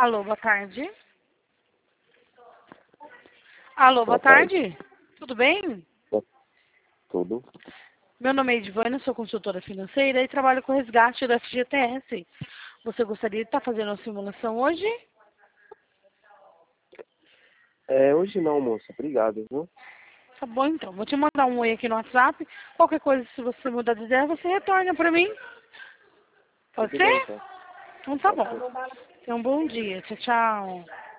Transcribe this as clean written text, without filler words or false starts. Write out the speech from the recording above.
Alô, boa tarde. Alô, boa Boa tarde. tarde. Tudo bem? Tudo. Meu nome é Edvânia, sou consultora financeira e trabalho com resgate do FGTS. Você gostaria de estar fazendo a simulação hoje? Hoje não, moça. Obrigado, viu? Tá bom, então. Vou te mandar um oi aqui no WhatsApp. Qualquer coisa, se você mudar de ideia, você retorna pra mim. Pode Tudo bem, ser? então. Então tá Pode bom. ser. Tenha um bom dia. Tchau, tchau.